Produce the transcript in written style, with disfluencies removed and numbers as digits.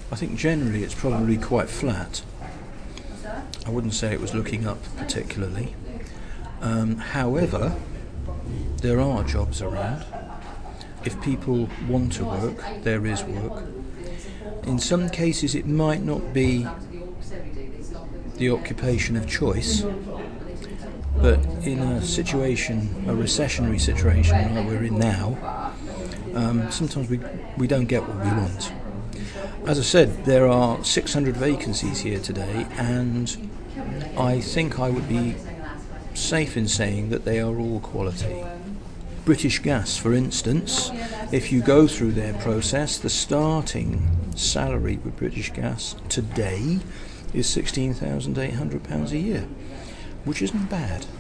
I think generally it's probably quite flat. I wouldn't say it was looking up particularly. However, there are jobs around. If people want to work, there is work. In some cases it might not be the occupation of choice, but in a recessionary situation like we're in now, sometimes we don't get what we want. As I said, there are 600 vacancies here today, and I think I would be safe in saying that they are all quality. British Gas, for instance, if you go through their process, the starting salary with British Gas today is £16,800 a year, which isn't bad.